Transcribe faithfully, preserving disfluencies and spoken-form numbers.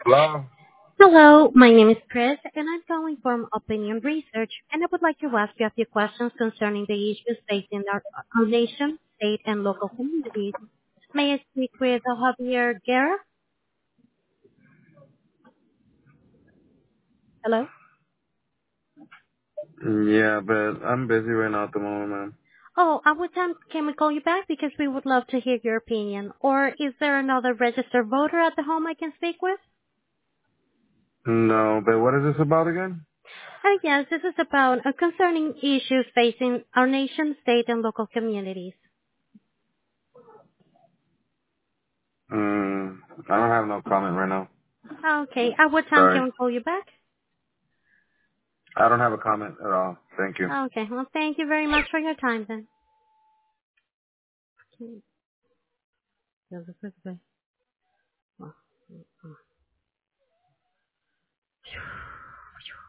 Hello? Hello, my name is Chris, and I'm calling from Opinion Research, and I would like to ask you a few questions concerning the issues facing our, our nation, state, and local communities. May I speak with uh, Javier Guerra? Hello? Yeah, but I'm busy right now at the moment, man. Oh, at what time can we call you back? Because we would love to hear your opinion. Or is there another registered voter at the home I can speak with? No, but what is this about again? Oh, yes, this is about uh, concerning issues facing our nation, state, and local communities. Mm, I don't have no comment right now. Okay, at what time Sorry. can we call you back? I don't have a comment at all. Thank you. Okay. Well, thank you very much for your time then. Okay. That was a quick way. Well,